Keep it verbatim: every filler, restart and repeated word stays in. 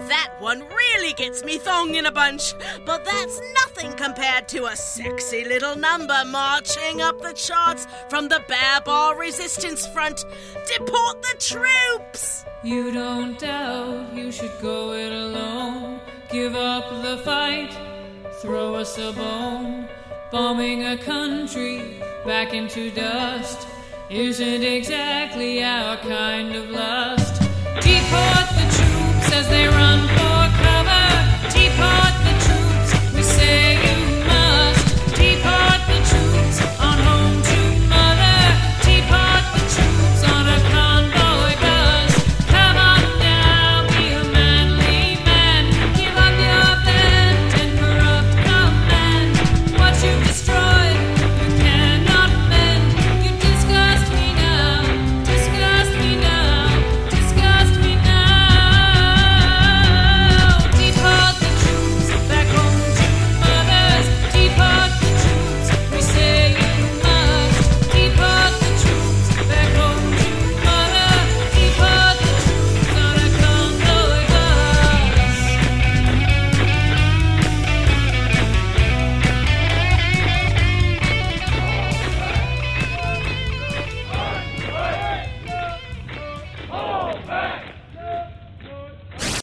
That one really gets me thong in a bunch, but that's nothing compared to a sexy little number marching up the charts from the Bear Bar Resistance Front. Deport the troops! You don't doubt you should go it alone. Give up the fight, throw us a bone. Bombing a country back into dust isn't exactly our kind of lust. Deport the troops as they